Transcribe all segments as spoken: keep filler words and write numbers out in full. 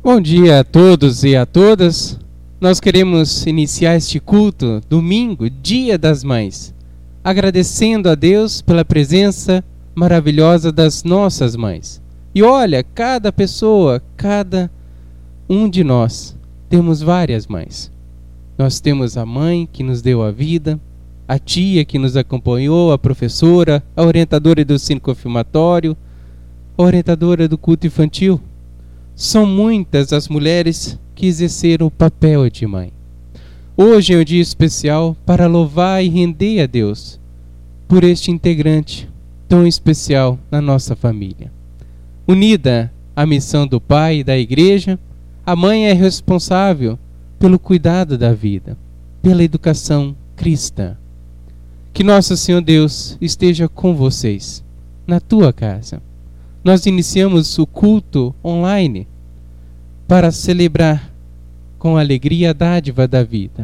Bom dia a todos e a todas. Nós queremos iniciar este culto, domingo, Dia das Mães, agradecendo a Deus pela presença maravilhosa das nossas mães. E olha, cada pessoa, cada um de nós, temos várias mães. Nós temos a mãe que nos deu a vida, a tia que nos acompanhou, a professora, a orientadora do ensino confirmatório, a orientadora do culto infantil. São muitas as mulheres que exerceram o papel de mãe. Hoje é um dia especial para louvar e render a Deus por este integrante tão especial na nossa família. Unida à missão do pai e da igreja, a mãe é responsável pelo cuidado da vida, pela educação cristã. Que nosso Senhor Deus esteja com vocês, na tua casa. Nós iniciamos o culto online para celebrar com alegria a dádiva da vida.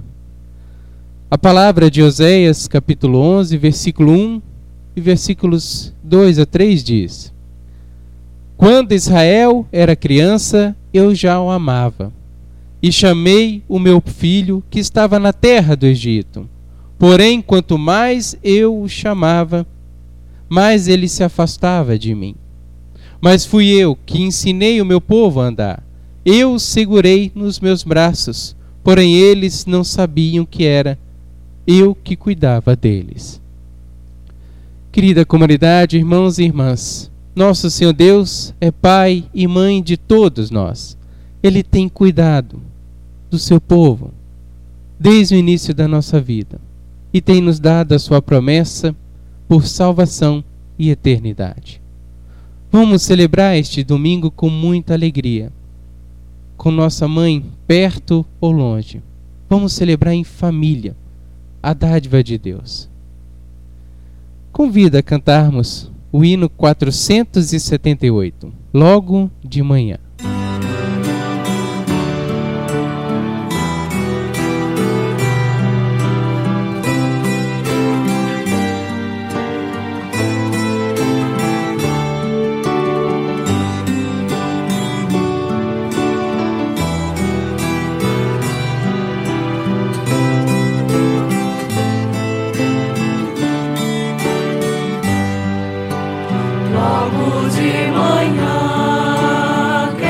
A palavra de Oséias, capítulo onze, versículo um e versículos dois a três diz: Quando Israel era criança, eu já o amava, e chamei o meu filho que estava na terra do Egito. Porém, quanto mais eu o chamava, mais ele se afastava de mim. Mas fui eu que ensinei o meu povo a andar. Eu os segurei nos meus braços, porém eles não sabiam que era eu que cuidava deles. Querida comunidade, irmãos e irmãs, nosso Senhor Deus é Pai e Mãe de todos nós. Ele tem cuidado do seu povo desde o início da nossa vida e tem nos dado a sua promessa por salvação e eternidade. Vamos celebrar este domingo com muita alegria, com nossa mãe perto ou longe. Vamos celebrar em família a dádiva de Deus. Convido a cantarmos o hino quatrocentos e setenta e oito, Logo de Manhã. Logo de manhã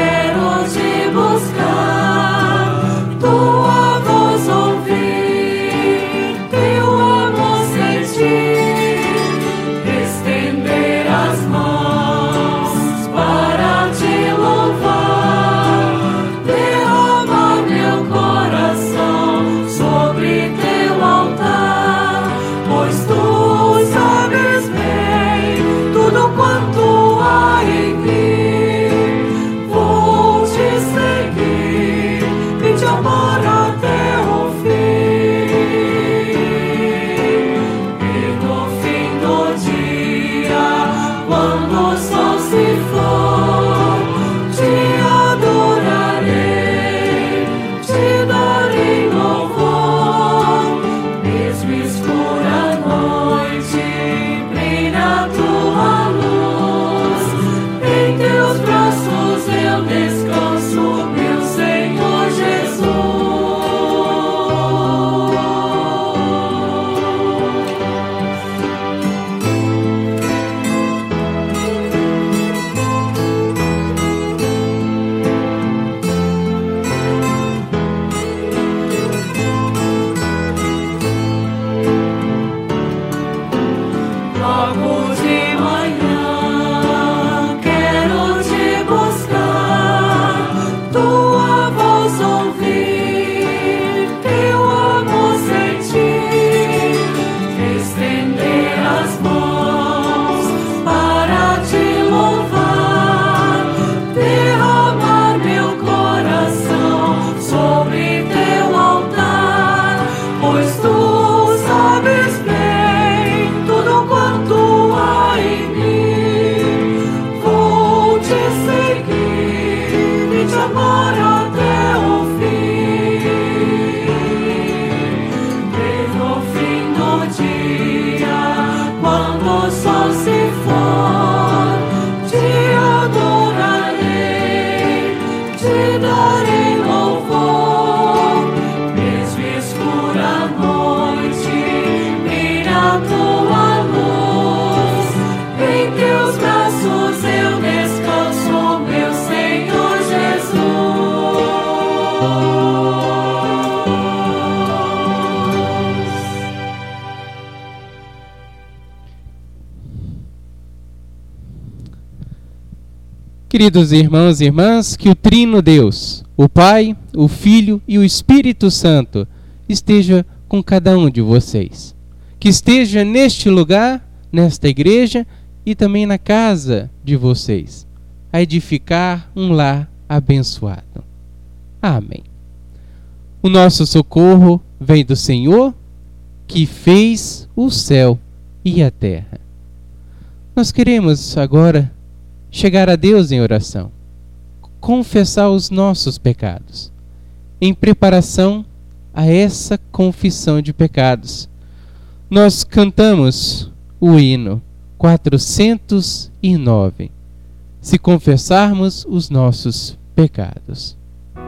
Queridos irmãos e irmãs, que o Trino Deus, o Pai, o Filho e o Espírito Santo esteja com cada um de vocês. Que esteja neste lugar, nesta igreja e também na casa de vocês, a edificar um lar abençoado. Amém. O nosso socorro vem do Senhor, que fez o céu e a terra. Nós queremos agora chegar a Deus em oração, confessar os nossos pecados, em preparação a essa confissão de pecados. Nós cantamos o hino quatrocentos e nove, se confessarmos os nossos pecados.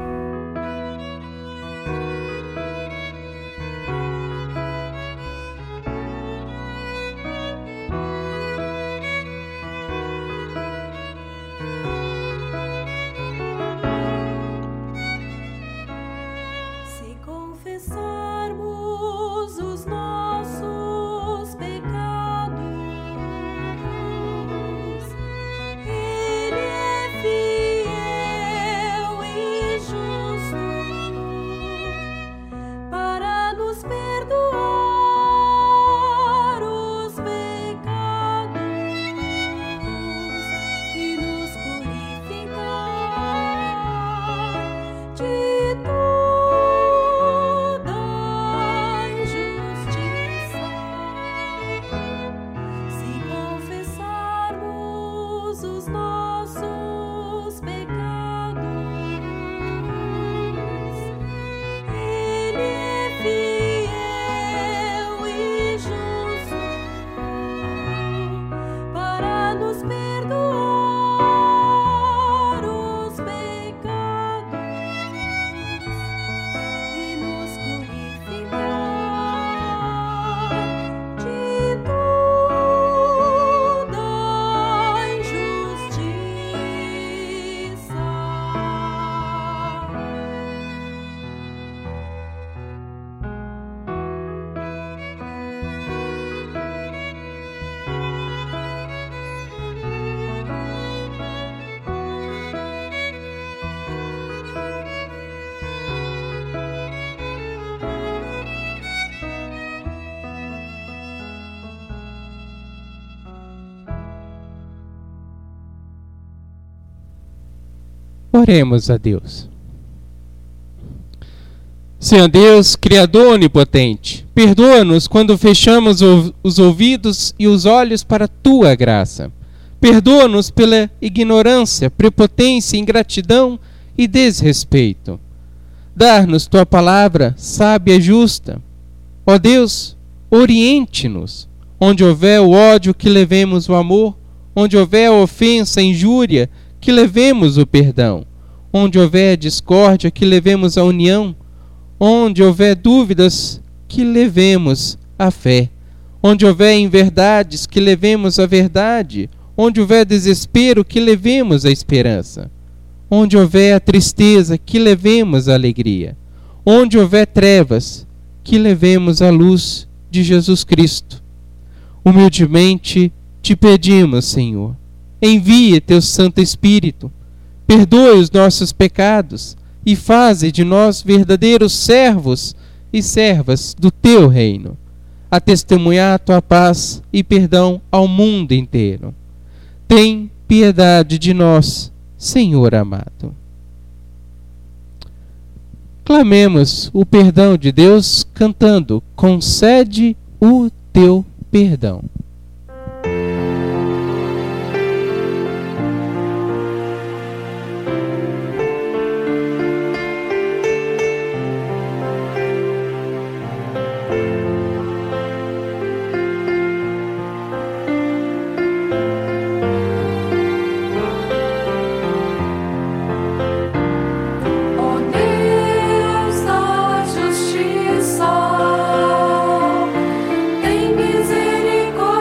Oremos a Deus. Senhor Deus, Criador onipotente, perdoa-nos quando fechamos os ouvidos e os olhos para a Tua graça. Perdoa-nos pela ignorância, prepotência, ingratidão e desrespeito. Dar-nos Tua palavra sábia e justa. Ó Deus, oriente-nos. Onde houver o ódio, que levemos o amor. Onde houver a ofensa, a injúria, que levemos o perdão. Onde houver discórdia, que levemos a união. Onde houver dúvidas, que levemos a fé. Onde houver inverdades, que levemos a verdade. Onde houver desespero, que levemos a esperança. Onde houver a tristeza, que levemos a alegria. Onde houver trevas, que levemos a luz de Jesus Cristo. Humildemente te pedimos, Senhor, envie teu Santo Espírito, perdoe os nossos pecados e faze de nós verdadeiros servos e servas do teu reino, a testemunhar a tua paz e perdão ao mundo inteiro. Tem piedade de nós, Senhor amado. Clamemos o perdão de Deus cantando: concede o teu perdão. Tem misericórdia.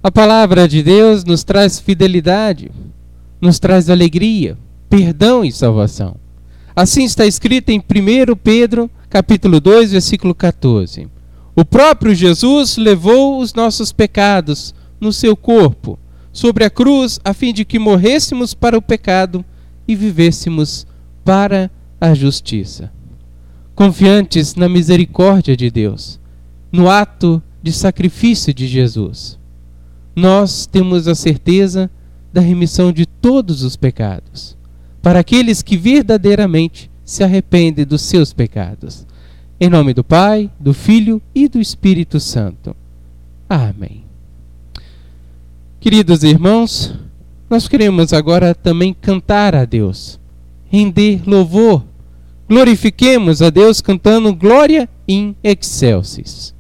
A palavra de Deus nos traz fidelidade, nos traz alegria, perdão e salvação. Assim está escrito em primeiro Pedro, capítulo dois, versículo catorze. O próprio Jesus levou os nossos pecados no seu corpo, sobre a cruz, a fim de que morrêssemos para o pecado e vivêssemos para a justiça. Confiantes na misericórdia de Deus, no ato de sacrifício de Jesus, nós temos a certeza da remissão de todos os pecados, para aqueles que verdadeiramente se arrependem dos seus pecados. Em nome do Pai, do Filho e do Espírito Santo. Amém. Queridos irmãos, nós queremos agora também cantar a Deus, render louvor. Glorifiquemos a Deus cantando Glória in Excelsis.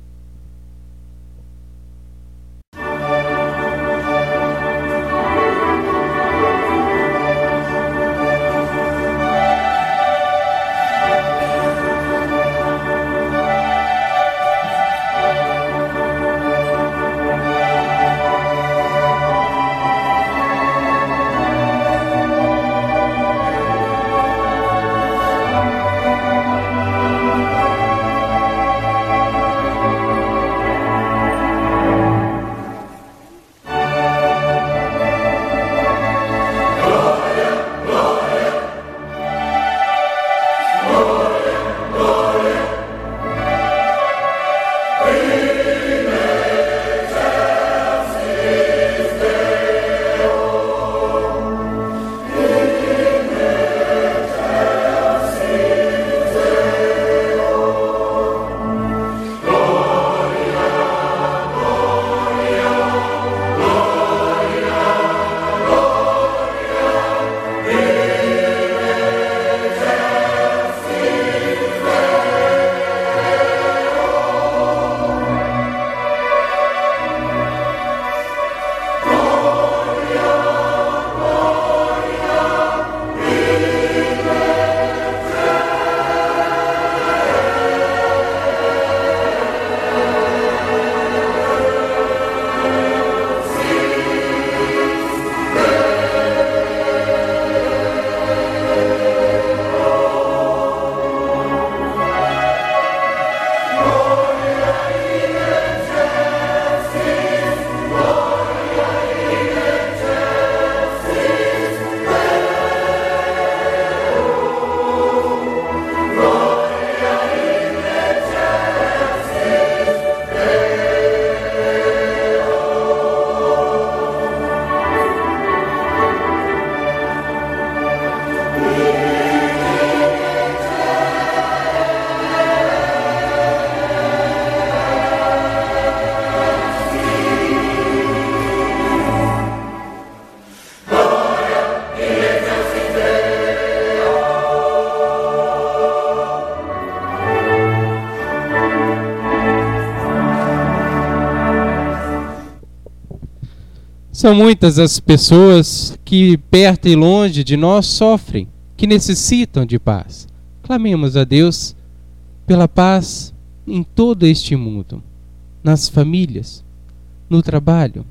São muitas as pessoas que perto e longe de nós sofrem, que necessitam de paz. Clamemos a Deus pela paz em todo este mundo, nas famílias, no trabalho.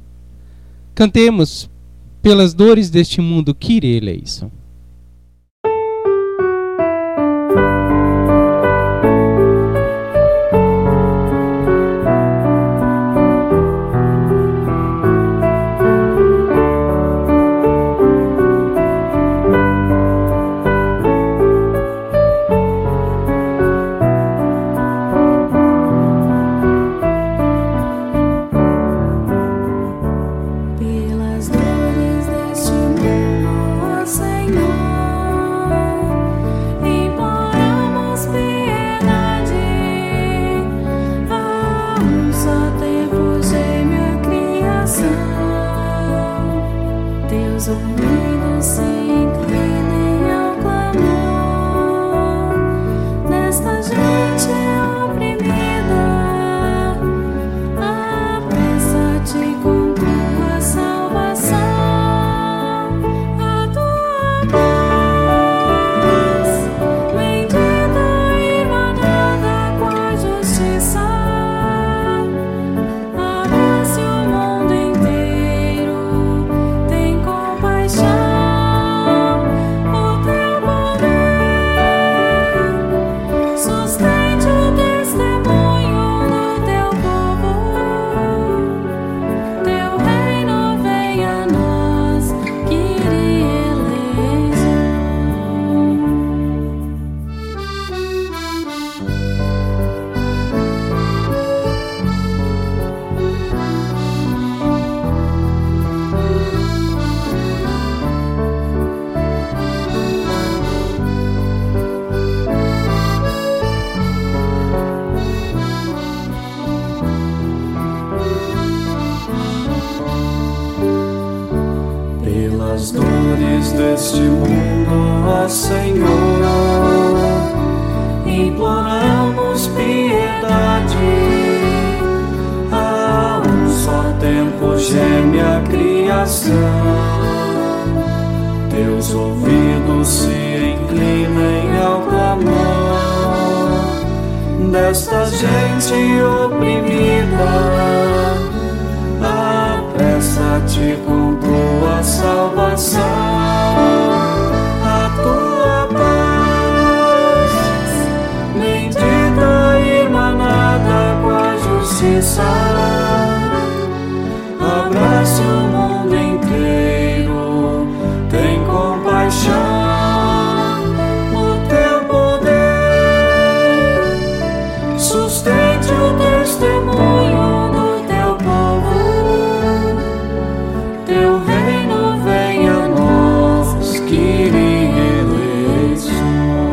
Cantemos pelas dores deste mundo, Kyrie eleison. Pelas dores deste mundo, ó Senhor. deste mundo, ó Senhor, imploramos piedade. A um só tempo geme a criação, teus ouvidos se inclinem ao clamor desta gente oprimida. Apressa-te com tua salvação, a tua paz, bendita irmanada com a justiça, abrace o mundo inteiro, tem compaixão. O teu poder sustente o testemunho do teu povo. Teu reino venha a nós, Kyrie eleison.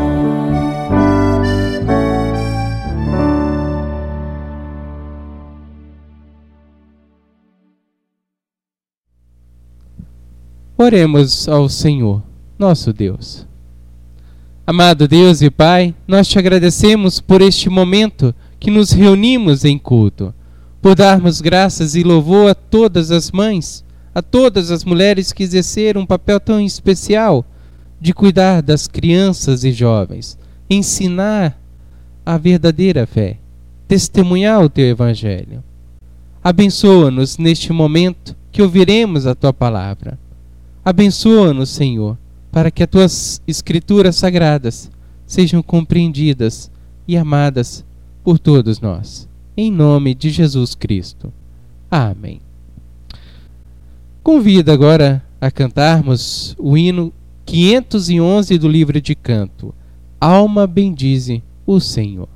Oremos ao Senhor, nosso Deus. Amado Deus e Pai, nós te agradecemos por este momento que nos reunimos em culto, por darmos graças e louvor a todas as mães, a todas as mulheres que exerceram um papel tão especial de cuidar das crianças e jovens, ensinar a verdadeira fé, testemunhar o teu evangelho. Abençoa-nos neste momento que ouviremos a tua palavra. Abençoa-nos, Senhor, para que as tuas escrituras sagradas sejam compreendidas e amadas por todos nós. Em nome de Jesus Cristo. Amém. Convido agora a cantarmos o hino quinhentos e onze do livro de canto. Alma bendize o Senhor.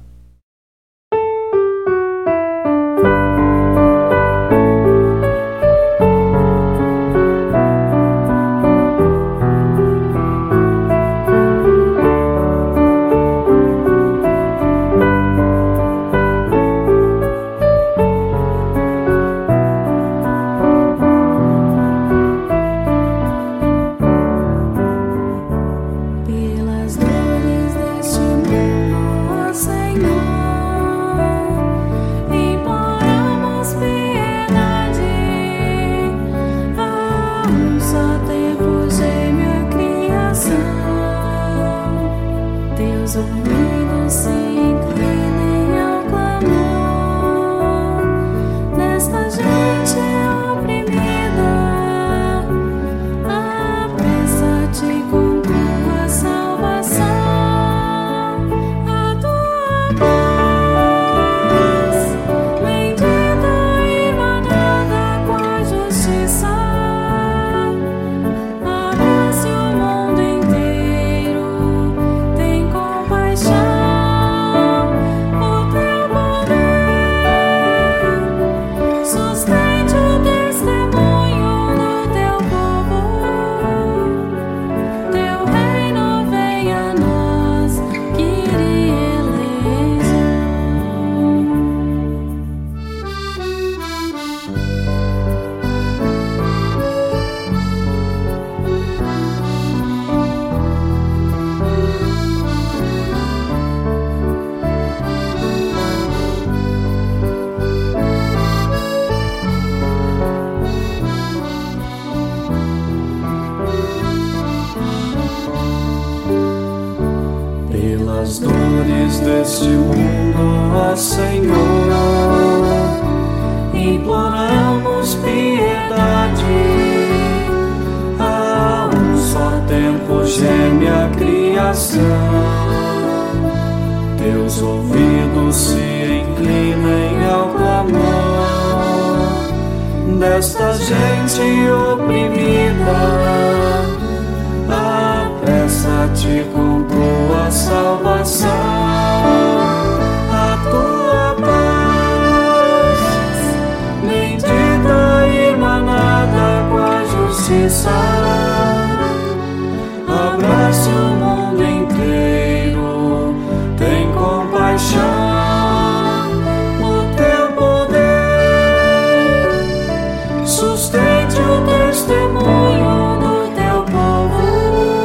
Pelas dores deste mundo, Pelas dores deste mundo, ó Senhor, imploramos piedade. A um só tempo geme a criação, teus ouvidos se inclinem ao clamor desta gente oprimida. Apressa-te com tua salvação, a tua paz, bendita irmanada com a justiça, abrace o mundo inteiro, tem compaixão. O teu poder sustente o testemunho do teu povo.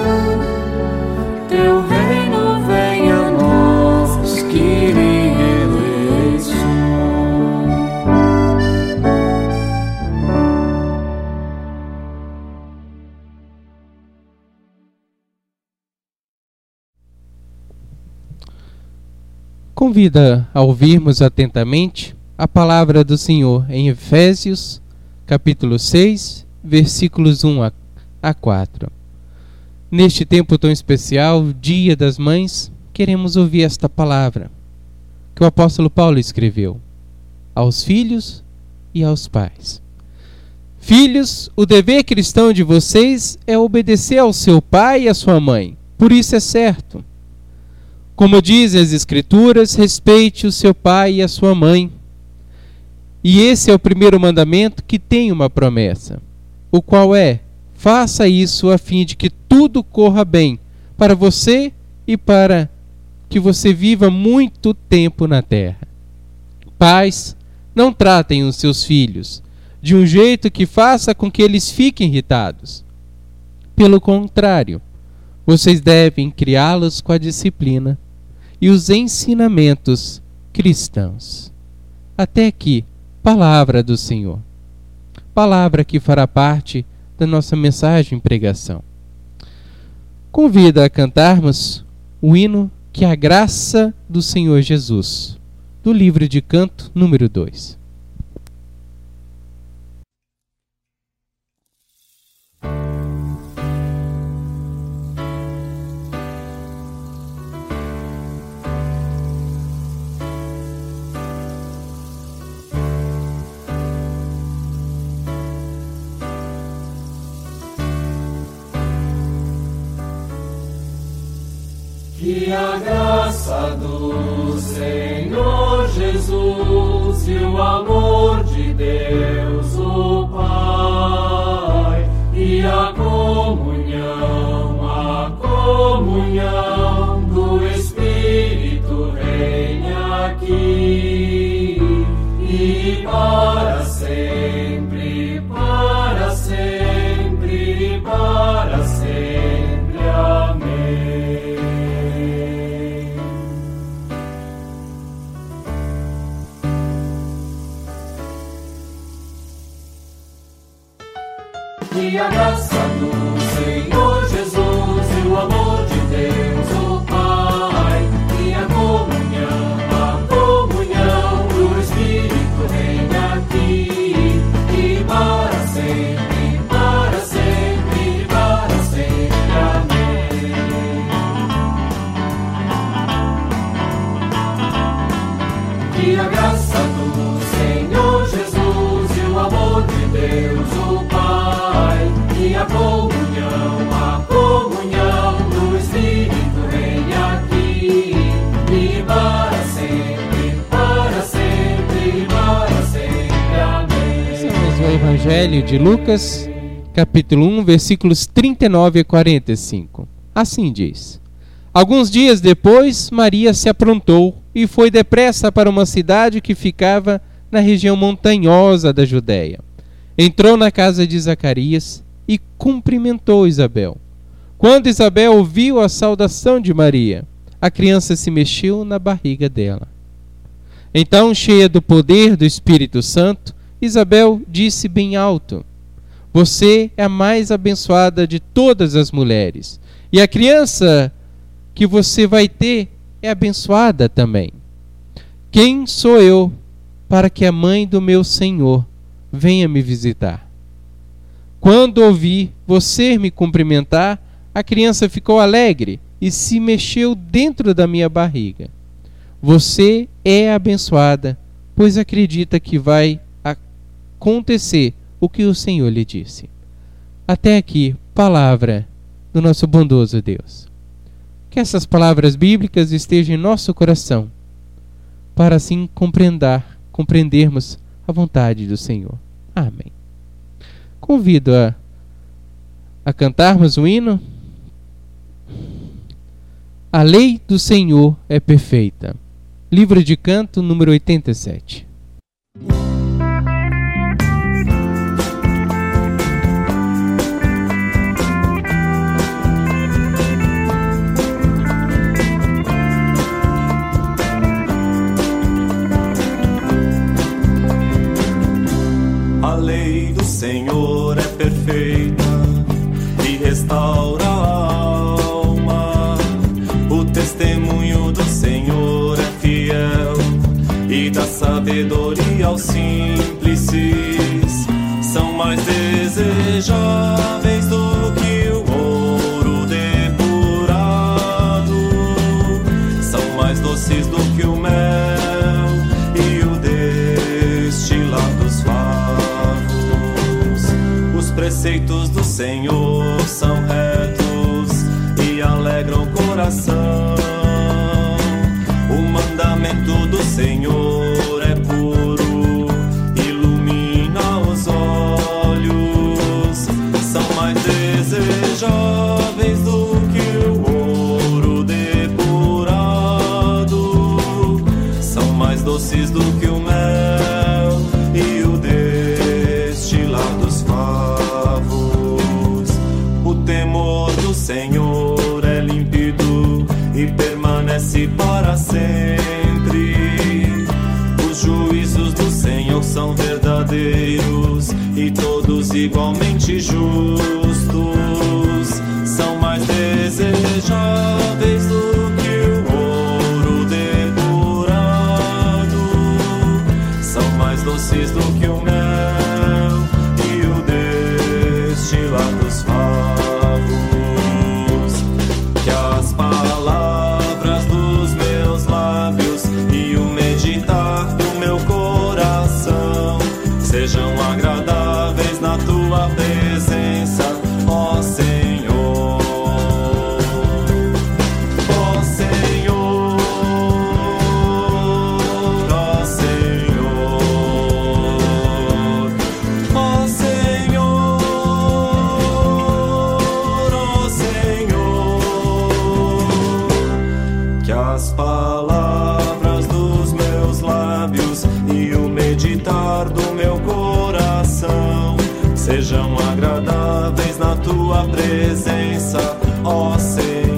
Convida a ouvirmos atentamente a palavra do Senhor em Efésios, capítulo seis, versículos um a quatro. Neste tempo tão especial, Dia das Mães, queremos ouvir esta palavra que o apóstolo Paulo escreveu aos filhos e aos pais. Filhos, o dever cristão de vocês é obedecer ao seu pai e à sua mãe. Por isso é certo. Como dizem as Escrituras, respeite o seu pai e a sua mãe. E esse é o primeiro mandamento que tem uma promessa, o qual é: faça isso a fim de que tudo corra bem para você e para que você viva muito tempo na terra. Pais, não tratem os seus filhos de um jeito que faça com que eles fiquem irritados. Pelo contrário, vocês devem criá-los com a disciplina e os ensinamentos cristãos. Até aqui, palavra do Senhor. Palavra que fará parte da nossa mensagem e pregação. Convido a cantarmos o hino Que a Graça do Senhor Jesus, do livro de canto número dois. Que a graça do Senhor Jesus e o amor de Deus o Pai e a comunhão, a comunhão do Espírito reine aqui e para sempre, para sempre, para sempre. Amém. Que a graça do Senhor Jesus e o amor de Deus o Pai e a comunhão, a comunhão do Espírito reine aqui e para sempre, para sempre, para sempre. Amém. Que a graça do Senhor Jesus e o amor de Deus o Pai e a comunhão, a comunhão do Espírito reine aqui e para sempre, para sempre, para sempre. Amém. Estamos no Evangelho de Lucas, capítulo um, versículos trinta e nove a quarenta e cinco. Assim diz: Alguns dias depois, Maria se aprontou e foi depressa para uma cidade que ficava na região montanhosa da Judéia. Entrou na casa de Zacarias e cumprimentou Isabel. Quando Isabel ouviu a saudação de Maria, a criança se mexeu na barriga dela. Então, cheia do poder do Espírito Santo, Isabel disse bem alto: Você é a mais abençoada de todas as mulheres, e a criança que você vai ter é abençoada também. Quem sou eu para que a mãe do meu Senhor venha me visitar? Quando ouvi você me cumprimentar, a criança ficou alegre e se mexeu dentro da minha barriga. Você é abençoada, pois acredita que vai acontecer o que o Senhor lhe disse. Até aqui, palavra do nosso bondoso Deus. Que essas palavras bíblicas estejam em nosso coração, para assim compreender, compreendermos a vontade do Senhor. Amém. Convido a, a cantarmos o hino. A lei do Senhor é perfeita. Livro de canto número oitenta e sete. A lei do Senhor é perfeita e restaura a alma. O testemunho do Senhor é fiel sabedoria aos simples são mais desejáveis do que o ouro depurado, são mais doces do que o mel e o destilar dos favos. Os preceitos do Senhor são retos e alegram o coração. O mandamento do Senhor é puro, ilumina os olhos. São mais desejáveis do que o ouro depurado, são mais doces do que o mel e o destilar dos favos. O temor do Senhor é límpido e permanece para sempre. Os juízos do Senhor são verdadeiros e todos igualmente justos. São mais desejáveis do que o ouro depurado, são mais doces do que o mel e o destilar dos favos. Que as palavras dos meus lábios e o meditar do meu coração sejam agradáveis na tua presença, ó Senhor. Ó Senhor, ó Senhor, ó Senhor, ó Senhor. Que as palavras dos meus lábios e o meditar do meu coração sejam agradáveis na tua presença, ó Senhor.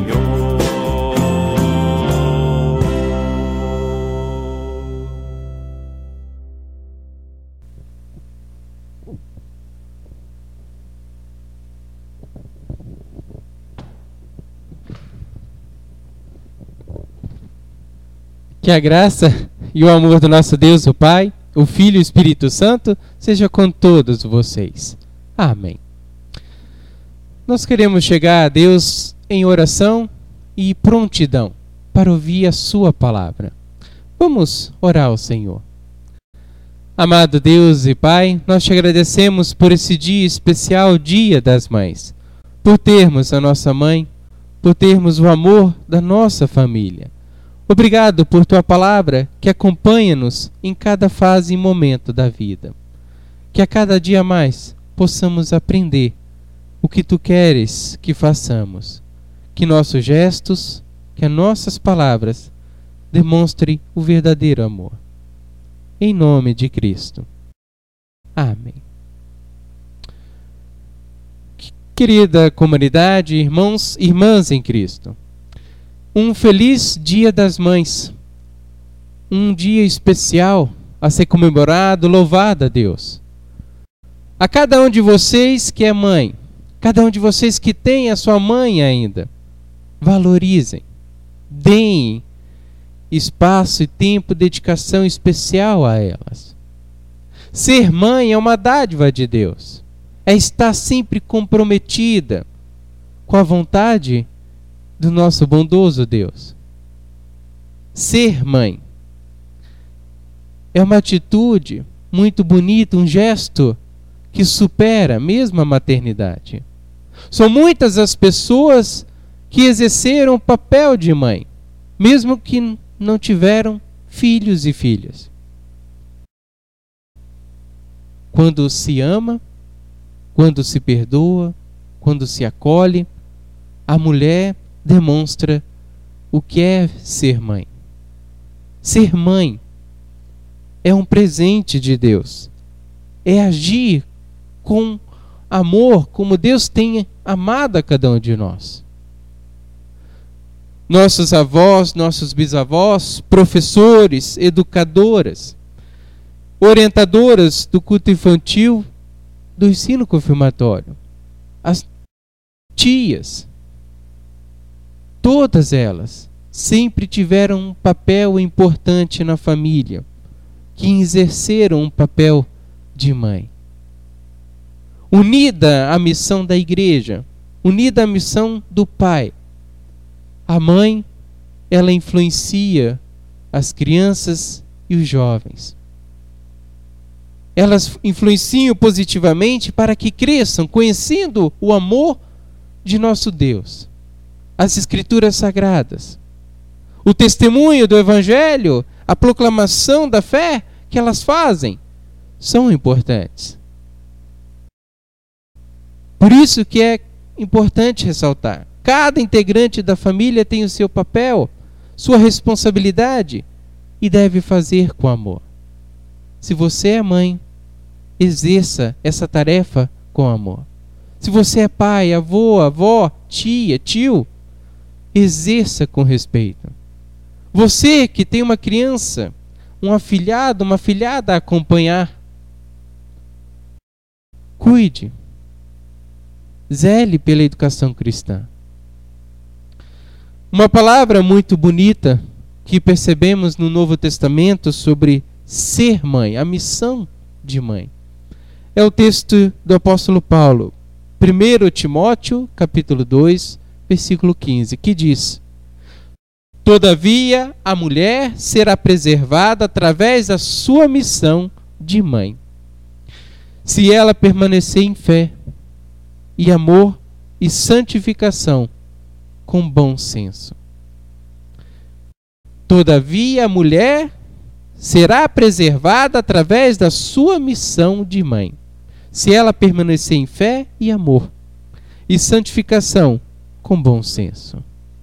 Que a graça e o amor do nosso Deus, o Pai, o Filho e o Espírito Santo seja com todos vocês. Amém. Nós queremos chegar a Deus em oração e prontidão para ouvir a sua palavra. Vamos orar ao Senhor. Amado Deus e Pai, nós te agradecemos por esse dia especial, Dia das Mães, por termos a nossa mãe, por termos o amor da nossa família. Obrigado por tua palavra que acompanha-nos em cada fase e momento da vida. Que a cada dia mais possamos aprender o que tu queres que façamos. Que nossos gestos, que as nossas palavras demonstrem o verdadeiro amor. Em nome de Cristo. Amém. Querida comunidade, irmãos e irmãs em Cristo, um feliz Dia das Mães, um dia especial a ser comemorado, louvado a Deus. A cada um de vocês que é mãe, cada um de vocês que tem a sua mãe ainda, valorizem, deem espaço e tempo, dedicação especial a elas. Ser mãe é uma dádiva de Deus, é estar sempre comprometida com a vontade do nosso bondoso Deus. Ser mãe é uma atitude muito bonita, um gesto que supera mesmo a maternidade. São muitas as pessoas que exerceram o papel de mãe, mesmo que não tiveram filhos e filhas. Quando se ama, quando se perdoa, quando se acolhe, a mulher demonstra o que é ser mãe. Ser mãe é um presente de Deus. É agir com amor, como Deus tem amado a cada um de nós. Nossos avós, nossos bisavós, professores, educadoras, orientadoras do culto infantil, do ensino confirmatório, as tias, todas elas sempre tiveram um papel importante na família, que exerceram um papel de mãe. Unida à missão da igreja, unida à missão do pai, a mãe, ela influencia as crianças e os jovens. Elas influenciam positivamente para que cresçam conhecendo o amor de nosso Deus, as Escrituras Sagradas, o testemunho do Evangelho, a proclamação da fé que elas fazem, são importantes. Por isso que é importante ressaltar, cada integrante da família tem o seu papel, sua responsabilidade e deve fazer com amor. Se você é mãe, exerça essa tarefa com amor. Se você é pai, avô, avó, tia, tio, exerça com respeito. Você que tem uma criança, um afilhado, uma afilhada a acompanhar, cuide. Zele pela educação cristã. Uma palavra muito bonita que percebemos no Novo Testamento sobre ser mãe, a missão de mãe, é o texto do apóstolo Paulo, primeiro Timóteo, capítulo dois, versículo quinze, que diz: todavia, a mulher será preservada através da sua missão de mãe, se ela permanecer em fé, e amor e santificação com bom senso. Todavia, a mulher será preservada através da sua missão de mãe, se ela permanecer em fé e amor e santificação com bom senso.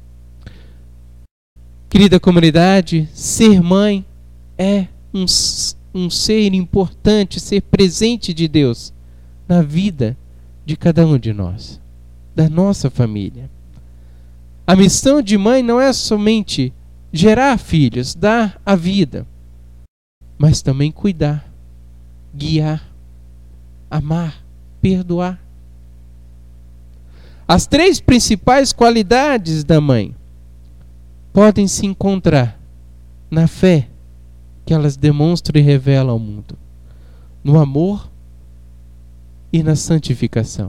Querida comunidade, ser mãe é um, um ser importante, ser presente de Deus na vida de cada um de nós, da nossa família. A missão de mãe não é somente gerar filhos, dar a vida, mas também cuidar, guiar, amar, perdoar. As três principais qualidades da mãe podem se encontrar na fé que elas demonstram e revelam ao mundo, no amor e na santificação.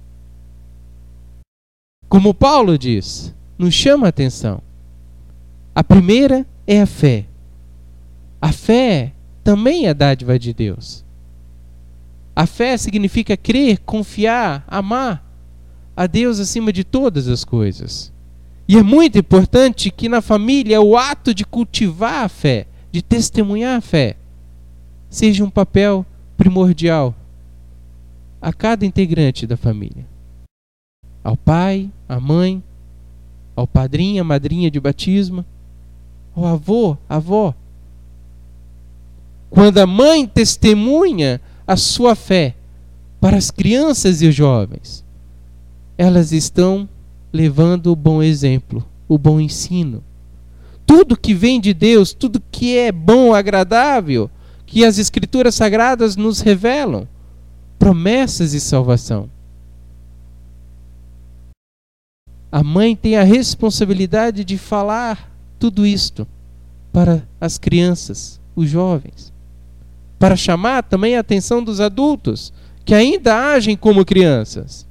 Como Paulo diz, nos chama a atenção. A primeira é a fé. A fé também é dádiva de Deus. A fé significa crer, confiar, amar a Deus acima de todas as coisas. E é muito importante que na família o ato de cultivar a fé, de testemunhar a fé, seja um papel primordial a cada integrante da família. Ao pai, à mãe, ao padrinho, à madrinha de batismo, ao avô, à avó. Quando a mãe testemunha a sua fé para as crianças e os jovens, elas estão levando o bom exemplo, o bom ensino. Tudo que vem de Deus, tudo que é bom, agradável, que as Escrituras Sagradas nos revelam, promessas de salvação. A mãe tem a responsabilidade de falar tudo isto para as crianças, os jovens, para chamar também a atenção dos adultos que ainda agem como crianças.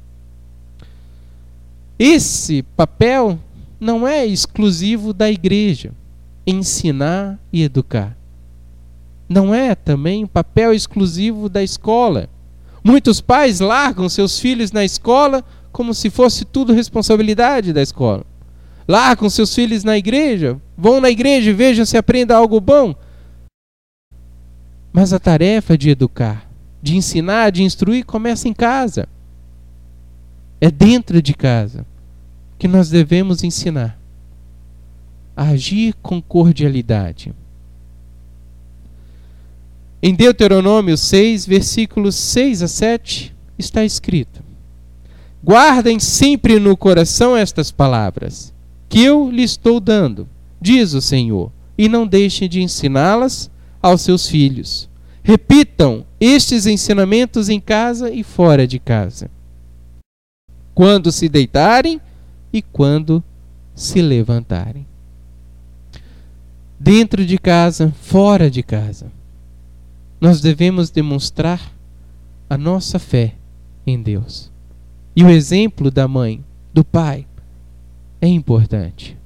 Esse papel não é exclusivo da igreja, ensinar e educar. Não é também um papel exclusivo da escola. Muitos pais largam seus filhos na escola como se fosse tudo responsabilidade da escola. Largam seus filhos na igreja, vão na igreja e vejam se aprenda algo bom. Mas a tarefa de educar, de ensinar, de instruir, começa em casa. É dentro de casa que nós devemos ensinar a agir com cordialidade. Em Deuteronômio seis, versículos seis a sete, está escrito: guardem sempre no coração estas palavras, que eu lhe estou dando, diz o Senhor, e não deixem de ensiná-las aos seus filhos. Repitam estes ensinamentos em casa e fora de casa, quando se deitarem e quando se levantarem. Dentro de casa, fora de casa. nós devemos demonstrar a nossa fé em Deus. E o exemplo da mãe, do pai, é importante.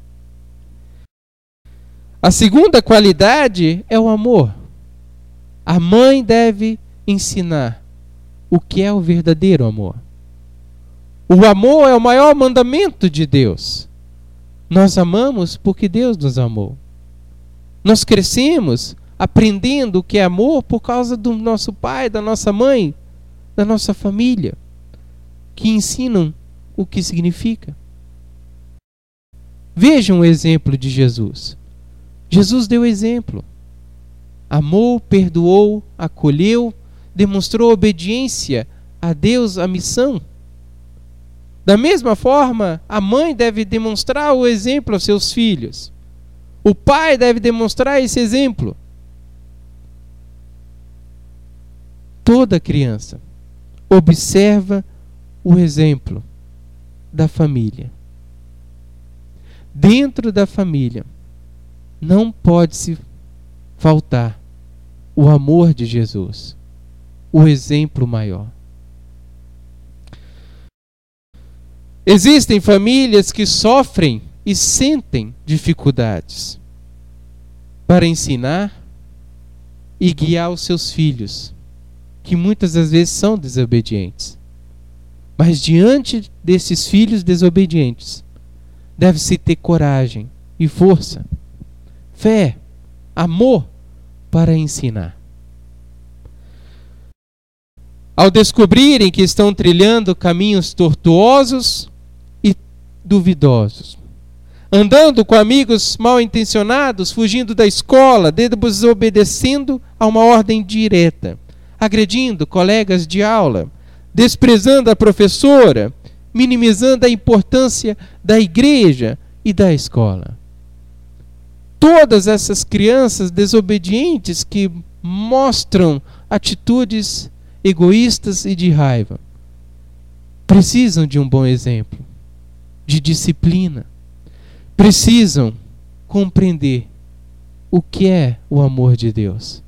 A segunda qualidade é o amor. A mãe deve ensinar o que é o verdadeiro amor. O amor é o maior mandamento de Deus. Nós amamos porque Deus nos amou. Nós crescemos aprendendo o que é amor por causa do nosso pai, da nossa mãe, da nossa família, que ensinam o que significa. Vejam o exemplo de Jesus. Jesus deu exemplo. Amou, perdoou, acolheu, demonstrou obediência a Deus, a missão. Da mesma forma, a mãe deve demonstrar o exemplo aos seus filhos. O pai deve demonstrar esse exemplo. Toda criança observa o exemplo da família. Dentro da família não pode se faltar o amor de Jesus, o exemplo maior. Existem famílias que sofrem e sentem dificuldades para ensinar e guiar os seus filhos, que muitas das vezes são desobedientes. Mas diante desses filhos desobedientes, deve-se ter coragem e força, fé, amor para ensinar. Ao descobrirem que estão trilhando caminhos tortuosos e duvidosos, andando com amigos mal intencionados, fugindo da escola, desobedecendo a uma ordem direta, agredindo colegas de aula, desprezando a professora, minimizando a importância da igreja e da escola. Todas essas crianças desobedientes que mostram atitudes egoístas e de raiva precisam de um bom exemplo, de disciplina. Precisam compreender o que é o amor de Deus.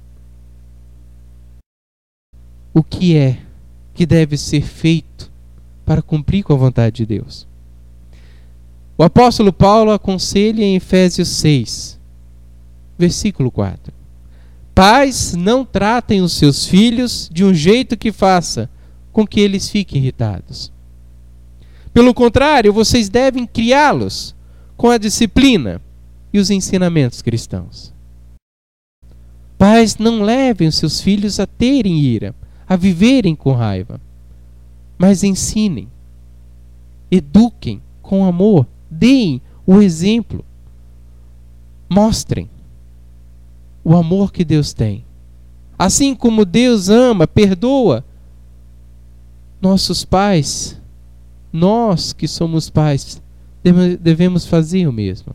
O que é que deve ser feito para cumprir com a vontade de Deus. O apóstolo Paulo aconselha em Efésios seis, versículo quatro. Pais, não tratem os seus filhos de um jeito que faça com que eles fiquem irritados. Pelo contrário, vocês devem criá-los com a disciplina e os ensinamentos cristãos. Pais, não levem os seus filhos a terem ira, a viverem com raiva, mas ensinem, eduquem com amor, deem o exemplo, mostrem o amor que Deus tem. Assim como Deus ama, perdoa nossos pais, nós que somos pais, devemos fazer o mesmo.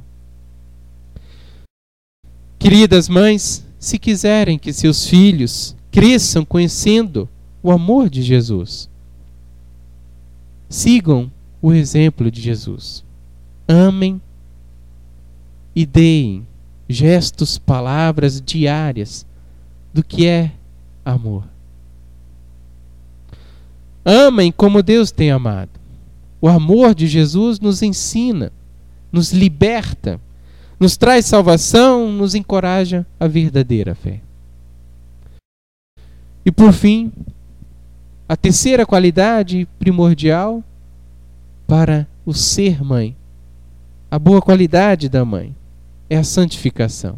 Queridas mães, se quiserem que seus filhos cresçam conhecendo o amor de Jesus, sigam o exemplo de Jesus. Amem e deem gestos, palavras diárias do que é amor. Amem como Deus tem amado. O amor de Jesus nos ensina, nos liberta, nos traz salvação, nos encoraja a verdadeira fé. E por fim, a terceira qualidade primordial para o ser mãe, a boa qualidade da mãe, é a santificação.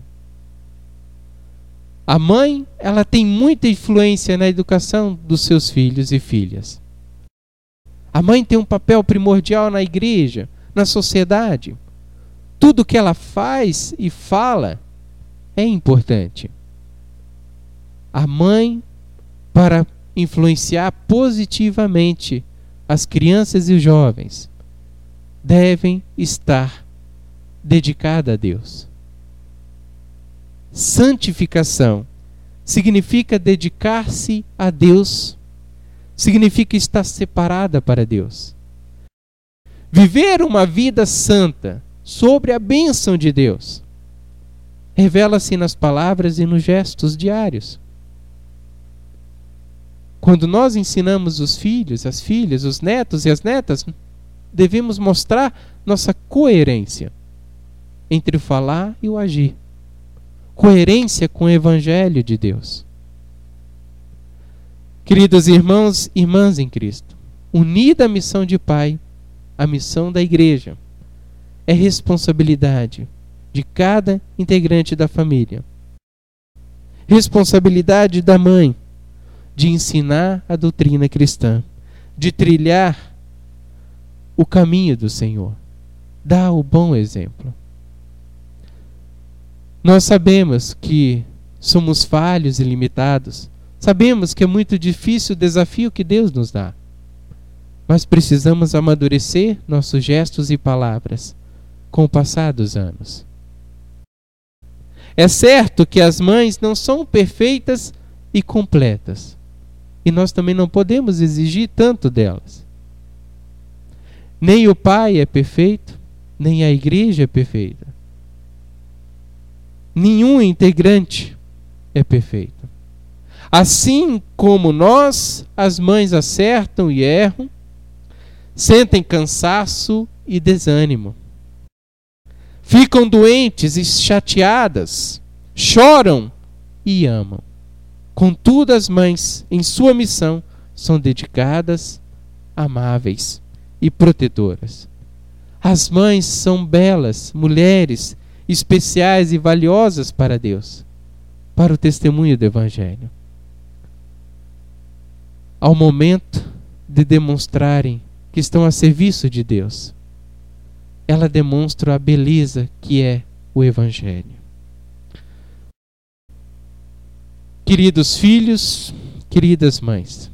A mãe, ela tem muita influência na educação dos seus filhos e filhas. A mãe tem um papel primordial na igreja, na sociedade. Tudo que ela faz e fala é importante. A mãe, para influenciar positivamente as crianças e os jovens, devem estar dedicada a Deus. Santificação significa dedicar-se a Deus, significa estar separada para Deus. Viver uma vida santa sobre a bênção de Deus revela-se nas palavras e nos gestos diários. Quando nós ensinamos os filhos, as filhas, os netos e as netas, devemos mostrar nossa coerência entre o falar e o agir. Coerência com o Evangelho de Deus. Queridos irmãos e irmãs em Cristo, unida a missão de pai, a missão da igreja, é responsabilidade de cada integrante da família. Responsabilidade da mãe de ensinar a doutrina cristã, de trilhar o caminho do Senhor, dar o bom exemplo. Nós sabemos que somos falhos e limitados, sabemos que é muito difícil o desafio que Deus nos dá, mas precisamos amadurecer nossos gestos e palavras com o passar dos anos. É certo que as mães não são perfeitas e completas, e nós também não podemos exigir tanto delas. Nem o pai é perfeito, nem a igreja é perfeita. Nenhum integrante é perfeito. Assim como nós, as mães acertam e erram, sentem cansaço e desânimo. Ficam doentes e chateadas, choram e amam. Contudo, as mães, em sua missão, são dedicadas, amáveis e protetoras. As mães são belas, mulheres especiais e valiosas para Deus, para o testemunho do Evangelho. Ao momento de demonstrarem que estão a serviço de Deus, ela demonstra a beleza que é o Evangelho. Queridos filhos, queridas mães,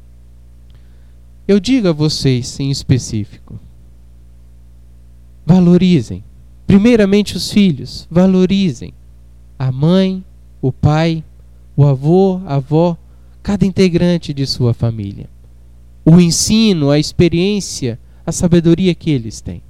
eu digo a vocês em específico, valorizem, primeiramente os filhos, valorizem a mãe, o pai, o avô, a avó, cada integrante de sua família. O ensino, a experiência, a sabedoria que eles têm.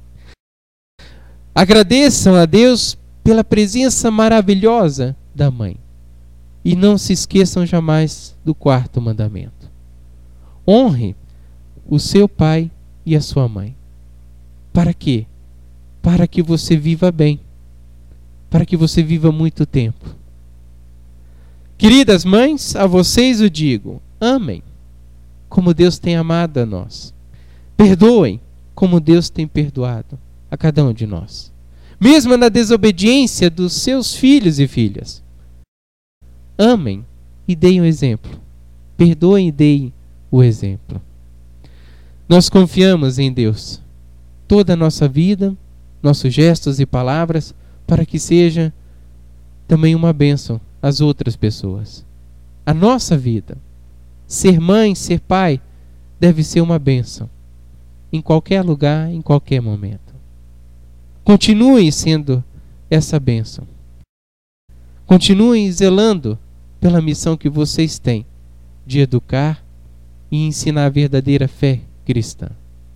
Agradeçam a Deus pela presença maravilhosa da mãe. E não se esqueçam jamais do quarto mandamento. Honre o seu pai e a sua mãe. Para quê? Para que você viva bem. Para que você viva muito tempo. Queridas mães, a vocês o digo, amem como Deus tem amado a nós. Perdoem como Deus tem perdoado a cada um de nós. Mesmo na desobediência dos seus filhos e filhas. Amem e deem o exemplo. Perdoem e deem o exemplo. Nós confiamos em Deus. Toda a nossa vida, nossos gestos e palavras, para que seja também uma bênção às outras pessoas. A nossa vida, ser mãe, ser pai, deve ser uma bênção. Em qualquer lugar, em qualquer momento. Continue sendo essa bênção. Continuem zelando pela missão que vocês têm de educar e ensinar a verdadeira fé cristã.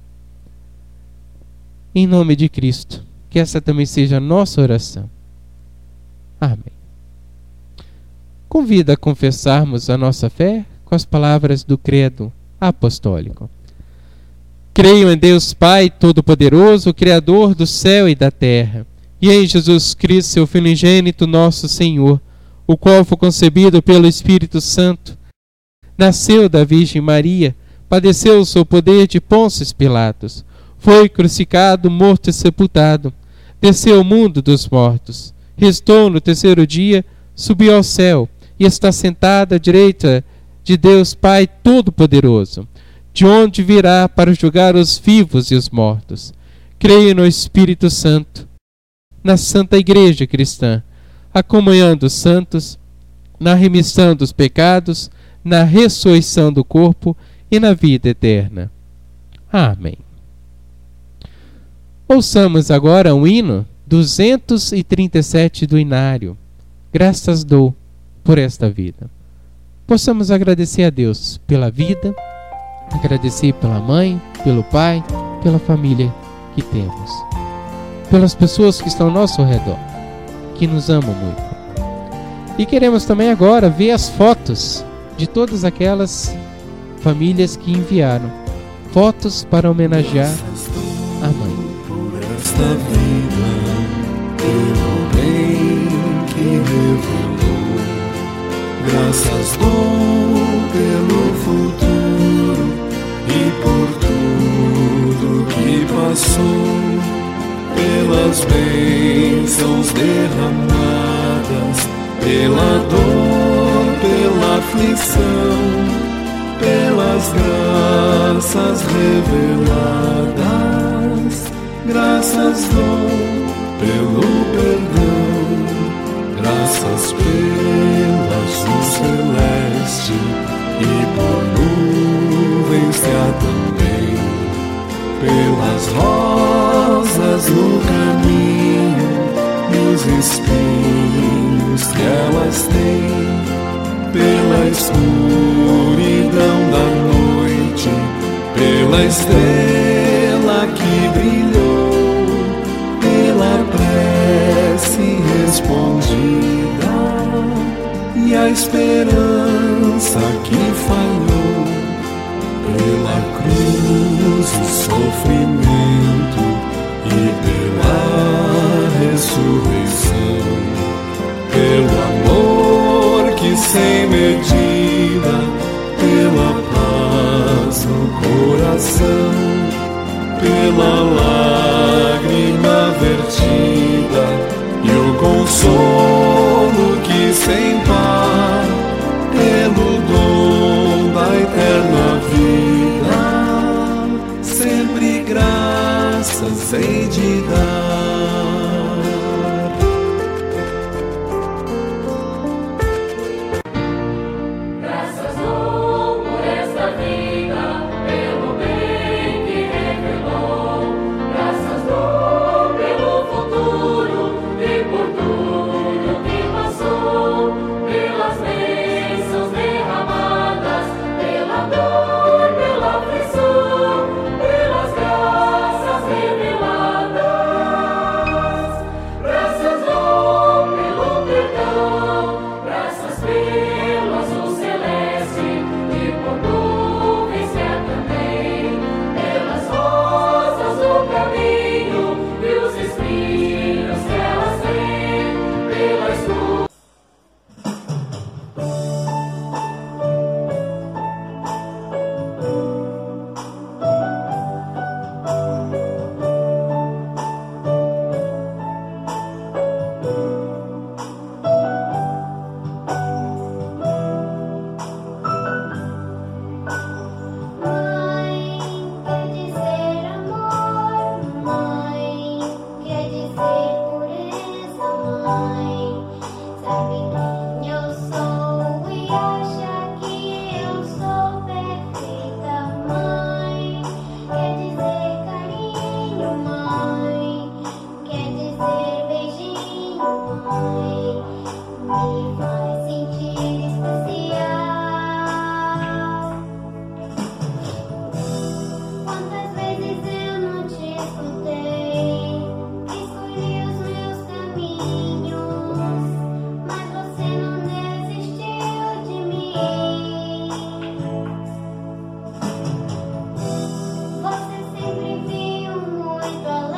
Em nome de Cristo, que essa também seja a nossa oração. Amém. Convido a confessarmos a nossa fé com as palavras do credo apostólico. Creio em Deus Pai Todo-Poderoso, Criador do céu e da terra, e em Jesus Cristo, seu Filho unigênito, nosso Senhor, o qual foi concebido pelo Espírito Santo, nasceu da Virgem Maria, padeceu sob o poder de Pôncio Pilatos, foi crucificado, morto e sepultado, desceu ao mundo dos mortos, restou no terceiro dia, subiu ao céu e está sentado à direita de Deus Pai Todo-Poderoso, de onde virá para julgar os vivos e os mortos. Creio no Espírito Santo, na Santa Igreja Cristã, a comunhão dos santos, na remissão dos pecados, na ressurreição do corpo e na vida eterna. Amém. Ouçamos agora o hino duzentos e trinta e sete do Inário. Graças dou por esta vida. Possamos agradecer a Deus pela vida, agradecer pela mãe, pelo pai, pela família que temos, pelas pessoas que estão ao nosso redor, que nos amam muito. E queremos também agora ver as fotos de todas aquelas famílias que enviaram fotos para homenagear a mãe. Por esta vida, pelo bem que revelou, graças dou pelo futuro e por tudo que passou, pelas bênçãos derramadas, pela dor, pela aflição, pelas graças reveladas, graças dou pelo perdão, graças pela azul celeste e por nuvens que há também, pelas rosas no caminho e os espinhos que elas têm, pela escuridão da noite, pela estrela que brilhou, pela prece respondida e a esperança que falhou, pela cruz e sofrimento e pela ressurreição, pelo amor que sem medida, pela paz no coração, pela lágrima vertida e o consolo que sem par, pelo dom da eterna vida, sempre graças hei de dar.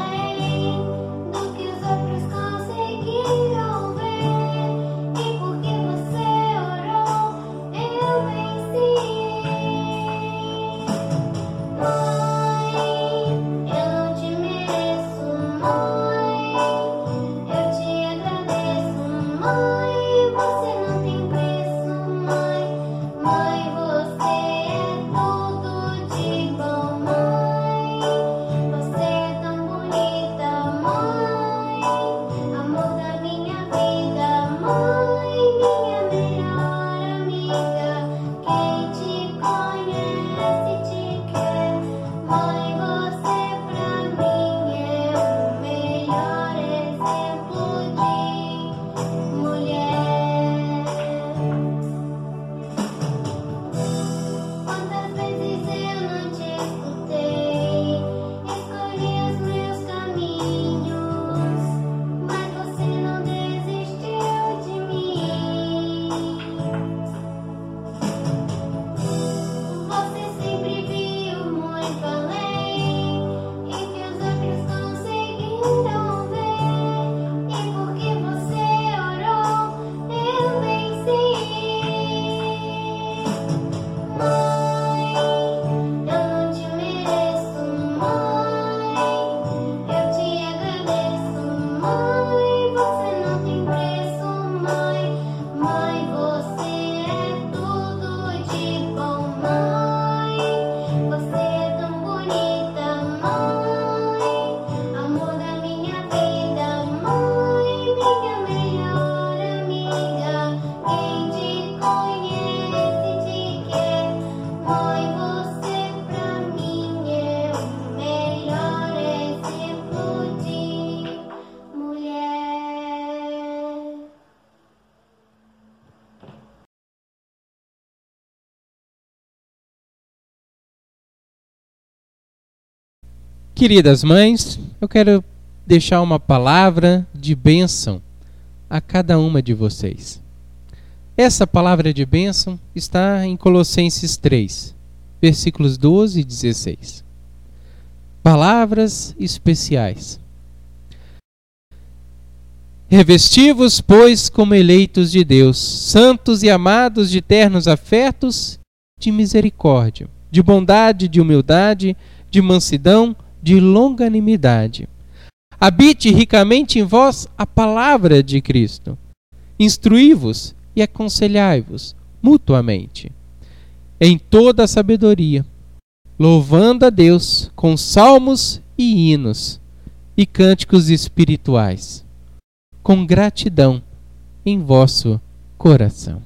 Porque Queridas mães, eu quero deixar uma palavra de bênção a cada uma de vocês. Essa palavra de bênção está em Colossenses três, versículos doze e dezesseis. Palavras especiais. Revesti-vos, pois, como eleitos de Deus, santos e amados de ternos afetos, de misericórdia, de bondade, de humildade, de mansidão, de longanimidade. Habite ricamente em vós a palavra de Cristo. Instruí-vos e aconselhai-vos mutuamente, em toda a sabedoria, louvando a Deus com salmos e hinos e cânticos espirituais, com gratidão em vosso coração.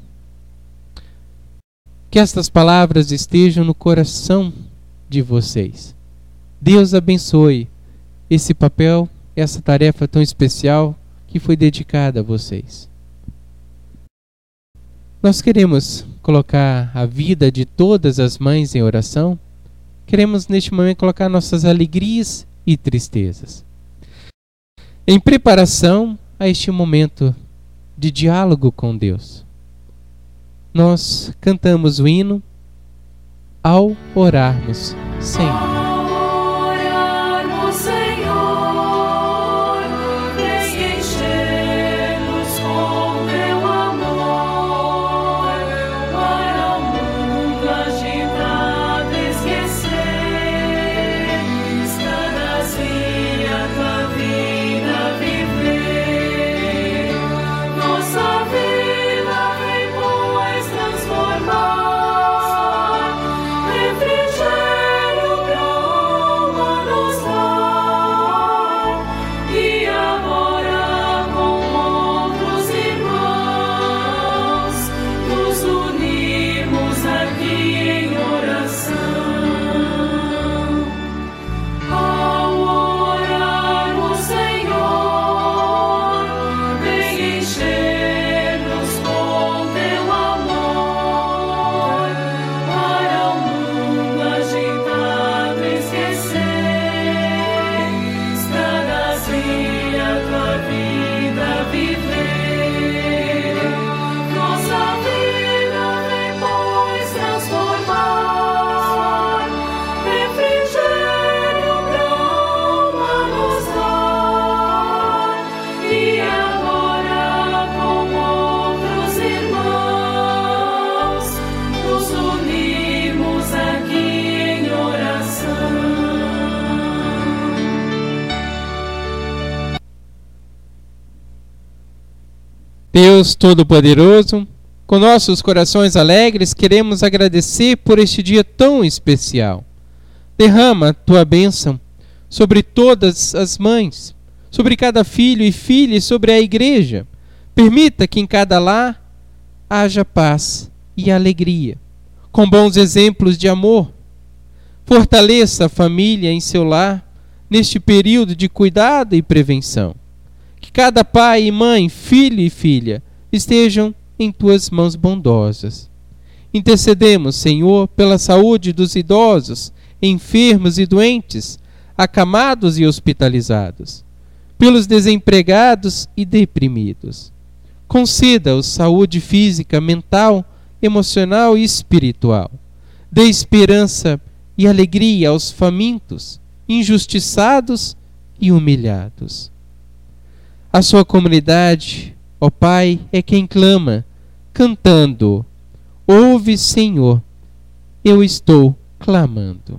Que estas palavras estejam no coração de vocês. Deus abençoe esse papel, essa tarefa tão especial que foi dedicada a vocês. Nós queremos colocar a vida de todas as mães em oração. Queremos neste momento colocar nossas alegrias e tristezas. Em preparação a este momento de diálogo com Deus, nós cantamos o hino Ao Orarmos, Senhor. Deus Todo-Poderoso, com nossos corações alegres, queremos agradecer por este dia tão especial. Derrama tua bênção sobre todas as mães, sobre cada filho e filha e sobre a igreja. Permita que em cada lar haja paz e alegria, com bons exemplos de amor. Fortaleça a família em seu lar neste período de cuidado e prevenção. Que cada pai e mãe, filho e filha estejam em tuas mãos bondosas. Intercedemos, Senhor, pela saúde dos idosos, enfermos e doentes, acamados e hospitalizados, pelos desempregados e deprimidos. Conceda-os saúde física, mental, emocional e espiritual. Dê esperança e alegria aos famintos, injustiçados e humilhados. A sua comunidade, ó Pai, é quem clama, cantando: ouve, Senhor, eu estou clamando.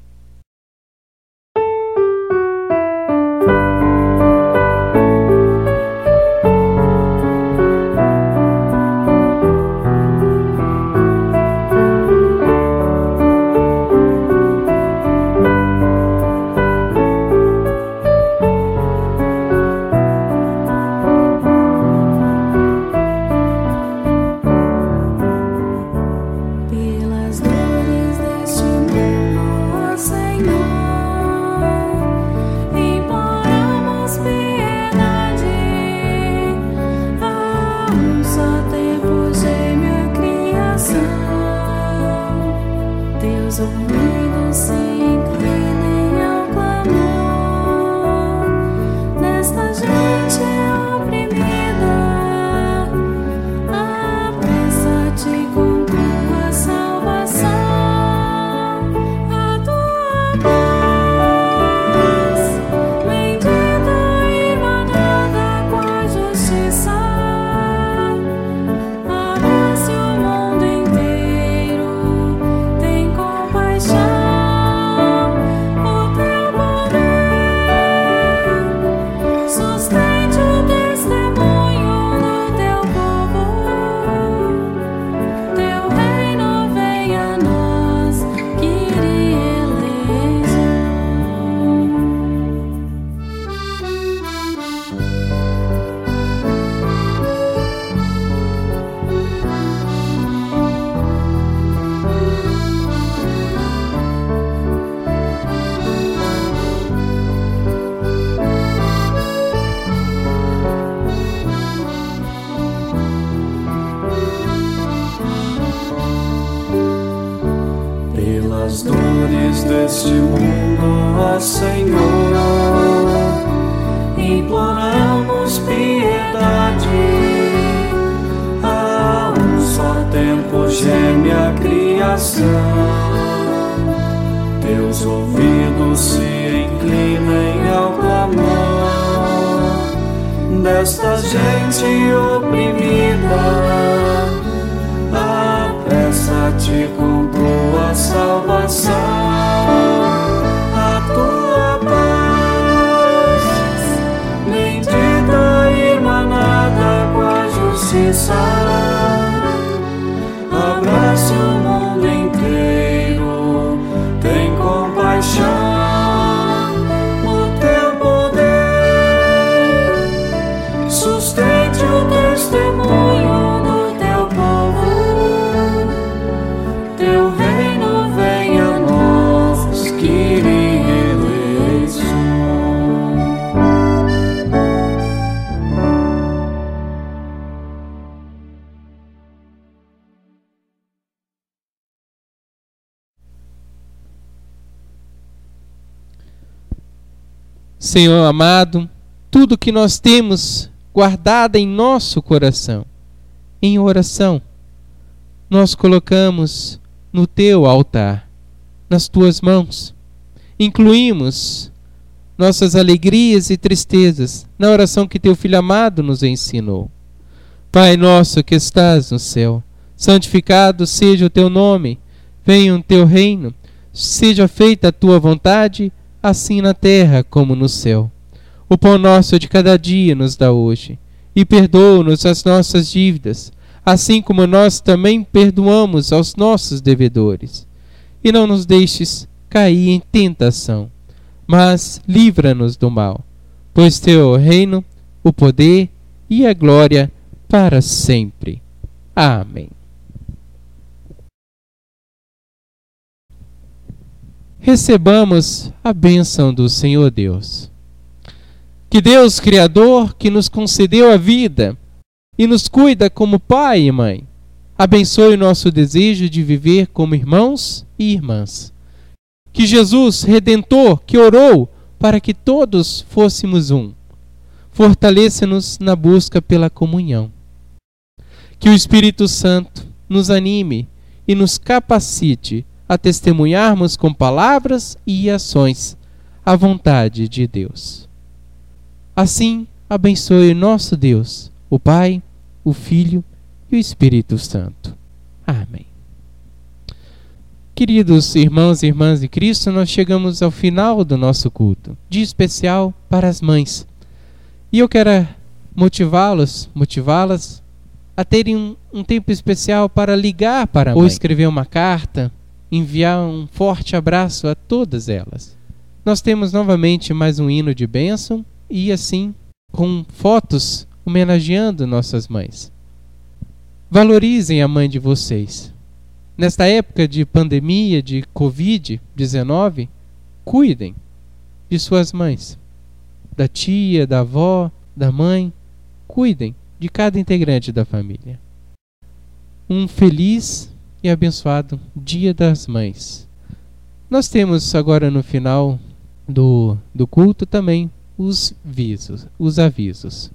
Pelas dores deste mundo, Senhor, imploramos piedade. A um só tempo geme a criação. Teus ouvidos se inclinem ao clamor. as dores deste mundo, ó Senhor, imploramos piedade. A um só tempo geme a criação, teus ouvidos se inclinem ao clamor desta gente oprimida. Apressa-te com tua salvação, a tua paz, bendita irmanada com a justiça, abrace o mundo inteiro, tem compaixão. O teu poder sustente o testemunho do teu povo. Teu reino venha a nós, que eleiço. Senhor amado, tudo que nós temos guardado em nosso coração, em oração, nós colocamos no teu altar, nas tuas mãos. Incluímos nossas alegrias e tristezas na oração que teu Filho amado nos ensinou. Pai nosso que estás no céu, santificado seja o teu nome, venha o teu reino, seja feita a tua vontade, assim na terra como no céu. O pão nosso de cada dia nos dá hoje, e perdoa-nos as nossas dívidas, assim como nós também perdoamos aos nossos devedores. E não nos deixes cair em tentação, mas livra-nos do mal, pois teu é o reino, o poder e a glória para sempre. Amém. Recebamos a bênção do Senhor Deus. Que Deus, Criador, que nos concedeu a vida e nos cuida como pai e mãe, abençoe o nosso desejo de viver como irmãos e irmãs. Que Jesus, Redentor, que orou para que todos fôssemos um, fortaleça-nos na busca pela comunhão. Que o Espírito Santo nos anime e nos capacite a testemunharmos com palavras e ações a vontade de Deus. Assim, abençoe o nosso Deus, o Pai, o Filho e o Espírito Santo. Amém. Queridos irmãos e irmãs de Cristo, nós chegamos ao final do nosso culto, dia especial para as mães. E eu quero motivá-los, motivá-las a terem um, um tempo especial para ligar para a mãe, ou escrever uma carta, enviar um forte abraço a todas elas. Nós temos novamente mais um hino de bênção e assim com fotos homenageando nossas mães. Valorizem a mãe de vocês. Nesta época de pandemia, de covid dezenove, cuidem de suas mães, da tia, da avó, da mãe. Cuidem de cada integrante da família. Um feliz e abençoado Dia das Mães. Nós temos agora no final do, do culto também os avisos. Os avisos.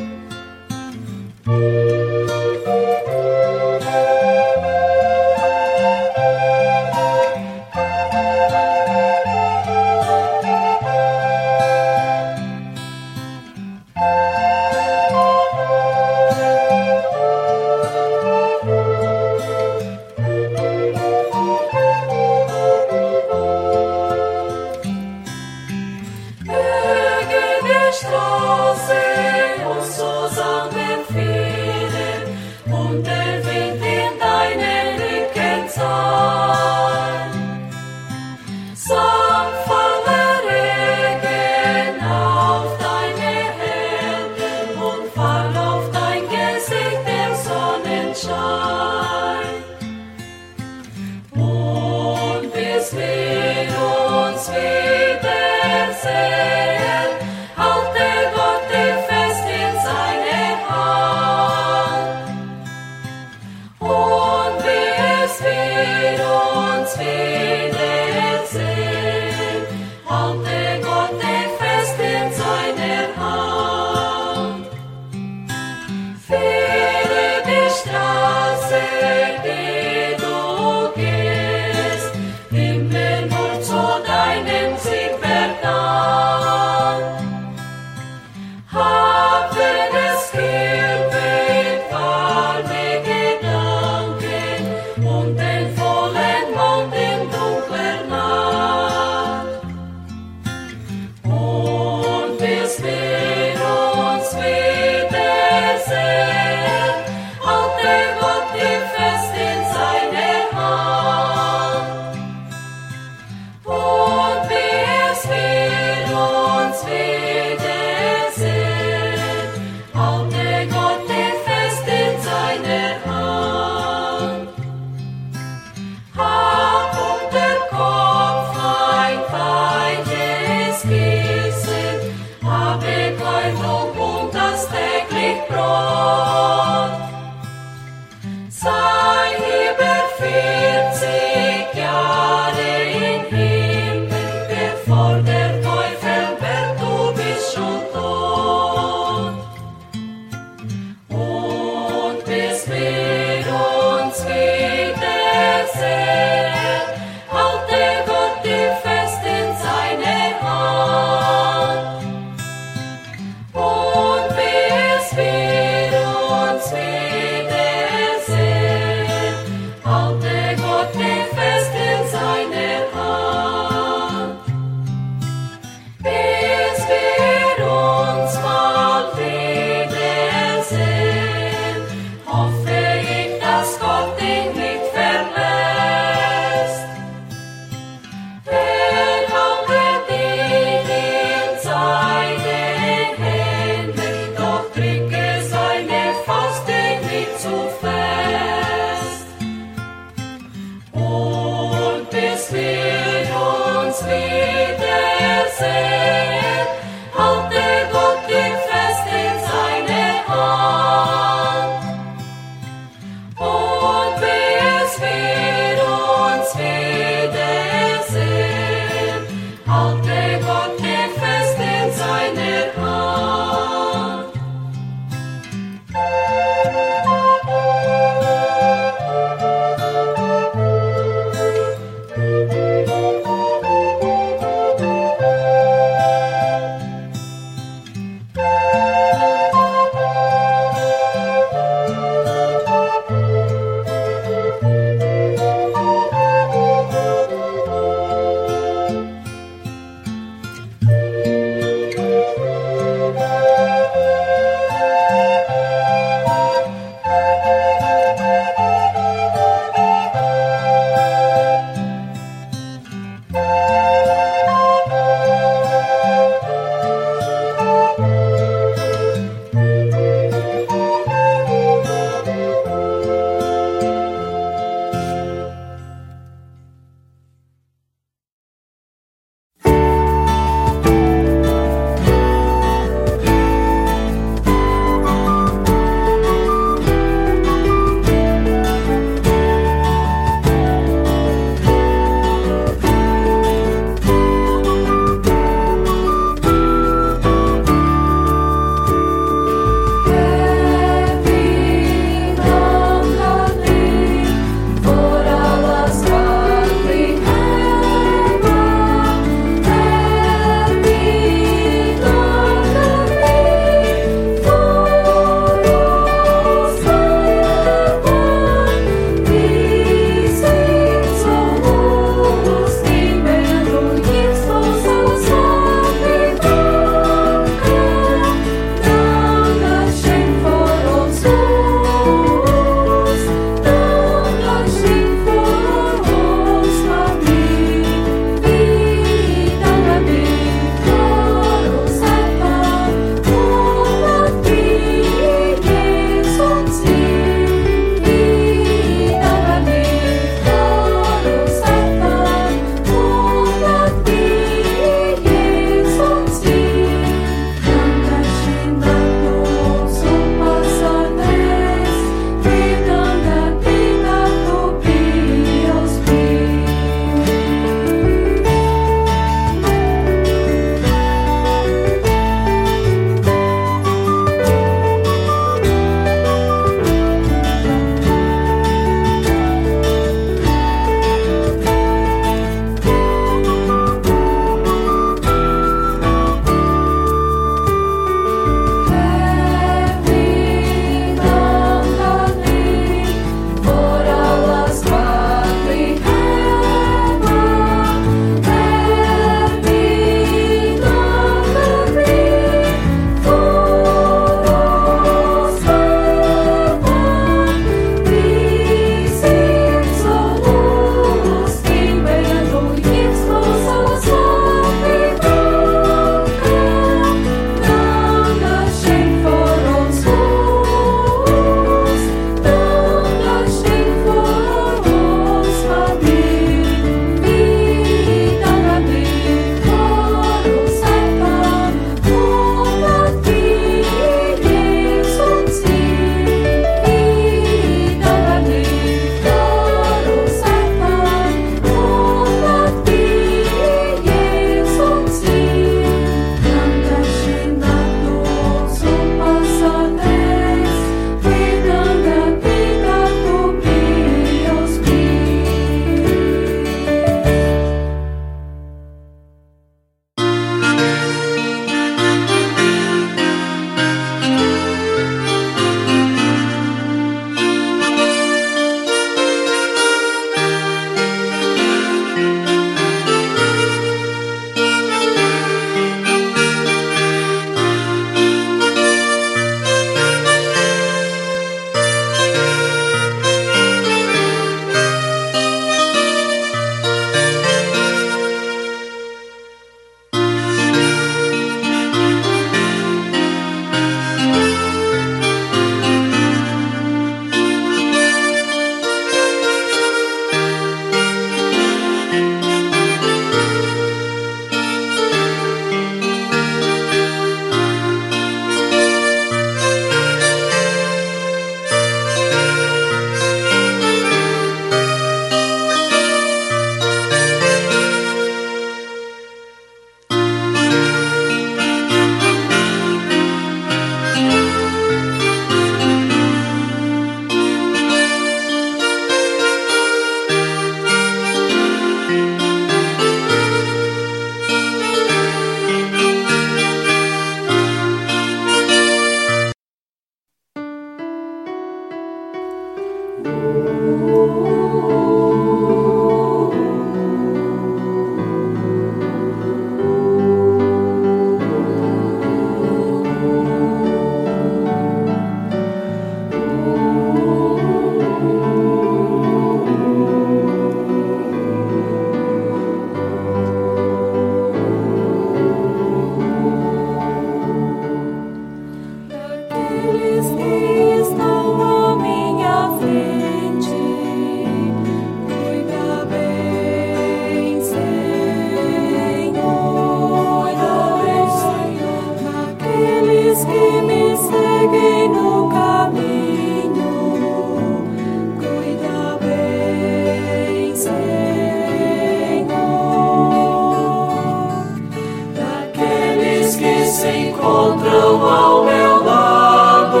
se encontram ao meu lado,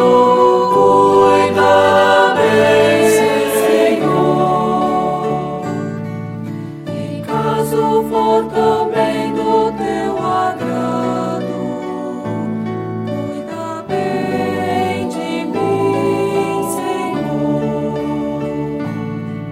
cuida bem, Senhor. E caso for também do teu agrado,